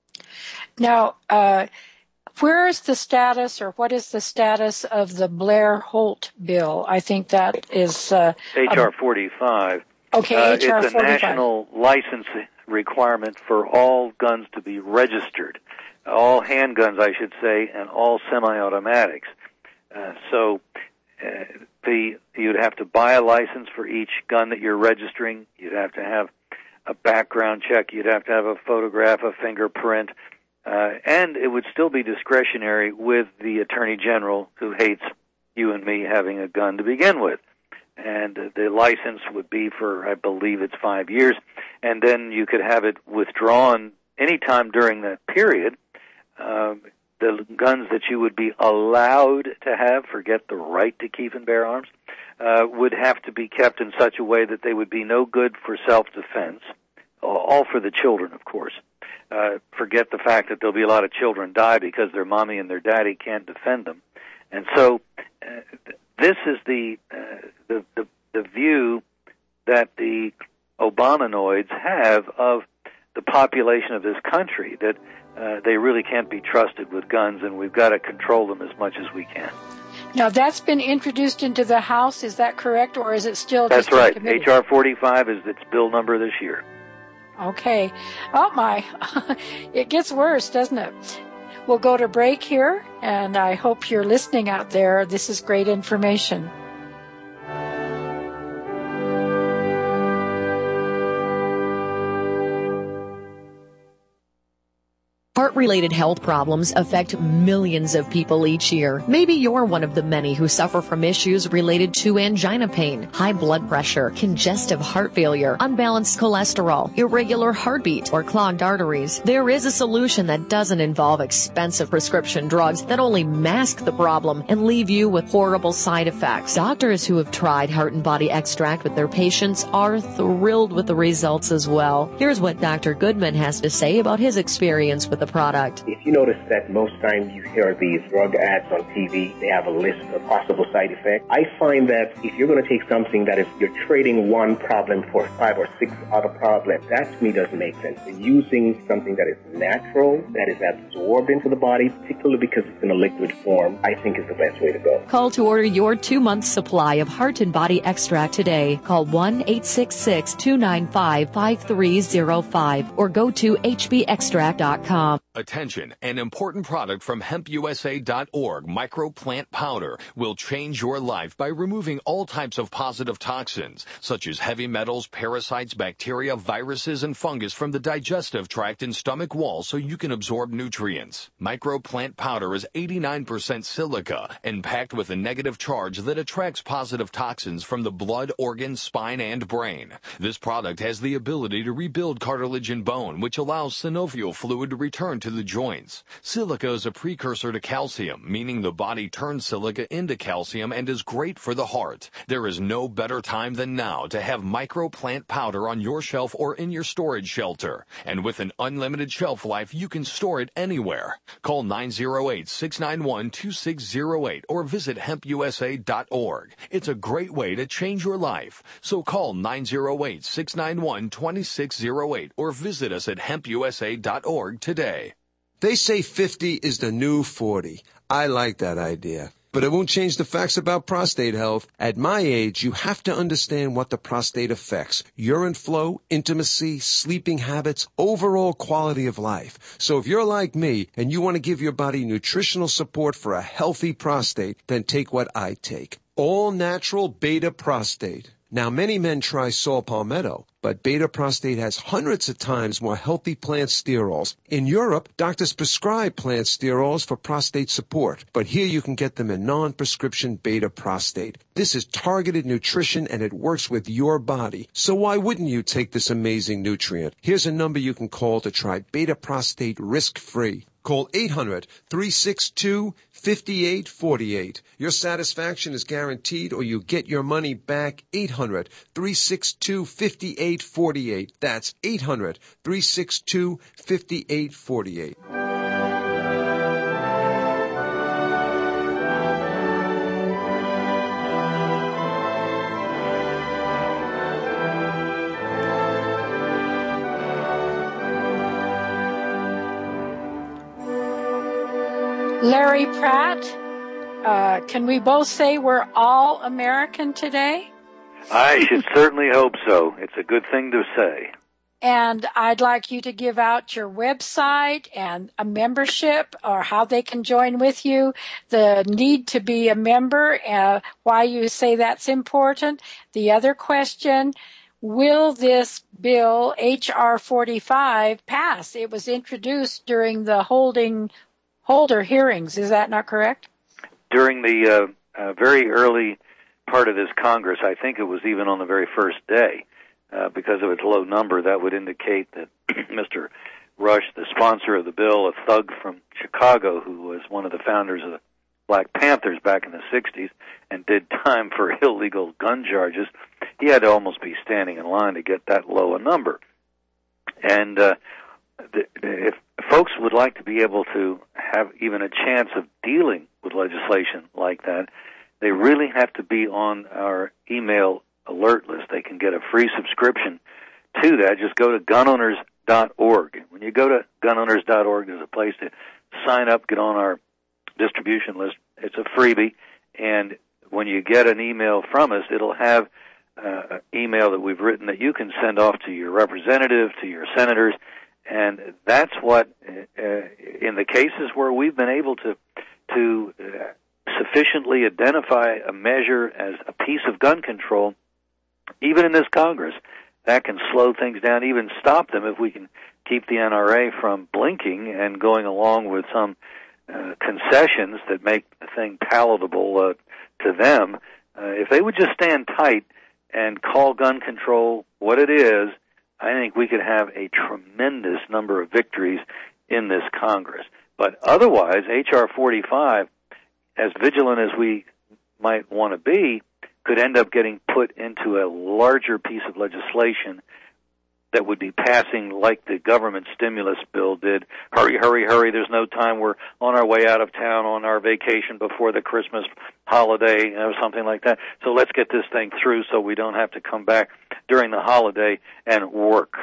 Now, uh, where is the status, or what is the status of the Blair-Holt bill? I think that is uh, H R forty-five. Okay, uh, H R it's a forty-five. national license requirement for all guns to be registered, all handguns, I should say, and all semi-automatics. Uh, so uh, the you'd have to buy a license for each gun that you're registering. You'd have to have a background check. You'd have to have a photograph, a fingerprint, uh, and it would still be discretionary with the Attorney General, who hates you and me having a gun to begin with. and the license would be for, I believe it's five years, and then you could have it withdrawn anytime during that period. Um, the guns that you would be allowed to have, forget the right to keep and bear arms, uh, would have to be kept in such a way that they would be no good for self-defense, all for the children, of course. Uh, forget the fact that there'll be a lot of children die because their mommy and their daddy can't defend them. And so uh, this is the, uh, the, the, the view that the Obamanoids have of the population of this country, that uh, they really can't be trusted with guns, and we've got to control them as much as we can. Now, that's been introduced into the House, is that correct, or is it still That's just right. in committee? H R forty-five is its bill number this year. Okay. Oh, my. It gets worse, doesn't it? We'll go to break here, and I hope you're listening out there. This is great information. Heart-related health problems affect millions of people each year. Maybe you're one of the many who suffer from issues related to angina pain, high blood pressure, congestive heart failure, unbalanced cholesterol, irregular heartbeat, or clogged arteries. There is a solution that doesn't involve expensive prescription drugs that only mask the problem and leave you with horrible side effects. Doctors who have tried Heart and Body Extract with their patients are thrilled with the results as well. Here's what Doctor Goodman has to say about his experience with the product. If you notice that most times you hear these drug ads on T V, they have a list of possible side effects. I find that if you're going to take something that is, you're trading one problem for five or six other problems, that to me doesn't make sense. Using something that is natural, that is absorbed into the body, particularly because it's in a liquid form, I think is the best way to go. Call to order your two-month supply of Heart and Body Extract today. Call one eight six six, two nine five, five three zero five or go to h b extract dot com. Attention, an important product from hemp u s a dot org, microplant powder, will change your life by removing all types of positive toxins, such as heavy metals, parasites, bacteria, viruses, and fungus from the digestive tract and stomach wall so you can absorb nutrients. Microplant powder is eighty-nine percent silica and packed with a negative charge that attracts positive toxins from the blood, organs, spine, and brain. This product has the ability to rebuild cartilage and bone, which allows synovial fluid to return to the joints. Silica is a precursor to calcium, meaning the body turns silica into calcium and is great for the heart. There is no better time than now to have microplant powder on your shelf or in your storage shelter. And with an unlimited shelf life, you can store it anywhere. Call nine oh eight, six nine one, two six oh eight or visit hemp u s a dot org. It's a great way to change your life. So call nine oh eight, six nine one, two six oh eight or visit us at hemp u s a dot org today. They say fifty is the new forty. I like that idea. But it won't change the facts about prostate health. At my age, you have to understand what the prostate affects. Urine flow, intimacy, sleeping habits, overall quality of life. So if you're like me and you want to give your body nutritional support for a healthy prostate, then take what I take. All natural beta prostate. Now, many men try saw palmetto, but beta prostate has hundreds of times more healthy plant sterols. In Europe, doctors prescribe plant sterols for prostate support, but here you can get them in non-prescription beta prostate. This is targeted nutrition and it works with your body. So why wouldn't you take this amazing nutrient? Here's a number you can call to try beta prostate risk-free. Call eight hundred, three six two, five eight four eight. Your satisfaction is guaranteed or you get your money back. eight hundred, three six two, five eight four eight. That's eight hundred, three six two, five eight four eight. Larry Pratt, uh, can we both say we're all American today? I should certainly hope so. It's a good thing to say. And I'd like you to give out your website and a membership or how they can join with you, the need to be a member, uh, why you say that's important. The other question, will this bill, H R forty-five, pass? It was introduced during the holding Holder hearings. Is that not correct? During the uh, uh, very early part of this Congress, I think it was even on the very first day, uh, because of its low number, that would indicate that Mister Rush, the sponsor of the bill, a thug from Chicago who was one of the founders of the Black Panthers back in the sixties and did time for illegal gun charges, he had to almost be standing in line to get that low a number. And uh, the, if folks would like to be able to have even a chance of dealing with legislation like that, they really have to be on our email alert list. They can get a free subscription to that. Just go to gun owners dot org. When you go to gun owners dot org, there's a place to sign up, get on our distribution list. It's a freebie, and when you get an email from us, it'll have uh, an email that we've written that you can send off to your representative, to your senators, and that's what, uh, in the cases where we've been able to to uh, sufficiently identify a measure as a piece of gun control, even in this Congress, that can slow things down, even stop them if we can keep the N R A from blinking and going along with some uh, concessions that make the thing palatable uh, to them. Uh, if they would just stand tight and call gun control what it is, I think we could have a tremendous number of victories in this Congress. But otherwise, H R forty-five, as vigilant as we might want to be, could end up getting put into a larger piece of legislation that would be passing like the government stimulus bill did. Hurry, hurry, hurry, there's no time. We're on our way out of town on our vacation before the Christmas holiday or something like that. So let's get this thing through so we don't have to come back during the holiday and work.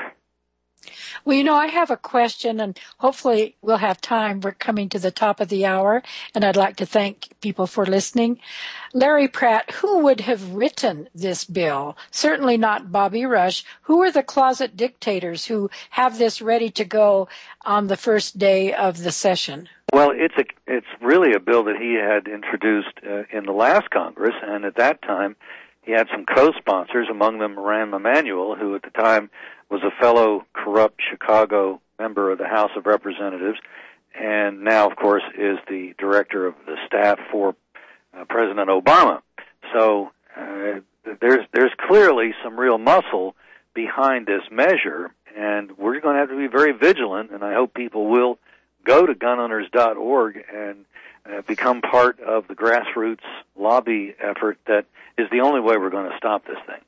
Well, you know, I have a question, and hopefully we'll have time. We're coming to the top of the hour, and I'd like to thank people for listening. Larry Pratt, who would have written this bill? Certainly not Bobby Rush. Who are the closet dictators who have this ready to go on the first day of the session? Well, it's a it's really a bill that he had introduced uh, in the last Congress, and at that time he had some co-sponsors, among them Rahm Emanuel, who at the time was a fellow corrupt Chicago member of the House of Representatives, and now, of course, is the director of the staff for uh, President Obama. So uh, there's there's clearly some real muscle behind this measure, and we're going to have to be very vigilant, and I hope people will go to gun owners dot org and uh, become part of the grassroots lobby effort that is the only way we're going to stop this thing.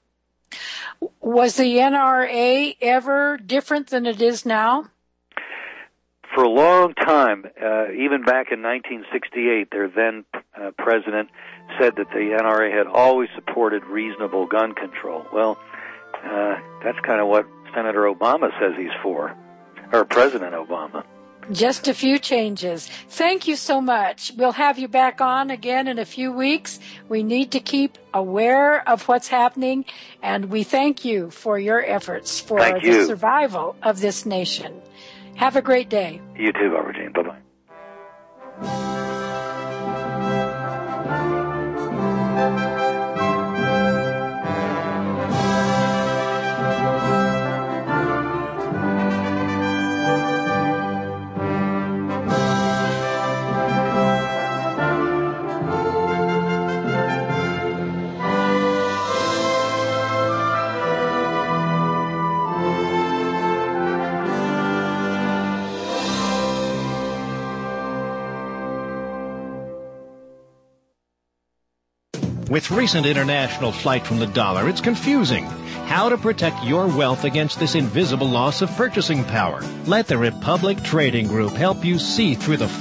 Was the N R A ever different than it is now? For a long time, uh, even back in nineteen sixty-eight, their then uh, president said that the N R A had always supported reasonable gun control. Well, uh, that's kind of what Senator Obama says he's for, or President Obama. Just a few changes. Thank you so much. We'll have you back on again in a few weeks. We need to keep aware of what's happening, and we thank you for your efforts for thank the you. survival of this nation. Have a great day. You too, Barbara Jean. Bye-bye. With recent international flight from the dollar, it's confusing. How to protect your wealth against this invisible loss of purchasing power. Let the Republic Trading Group help you see through the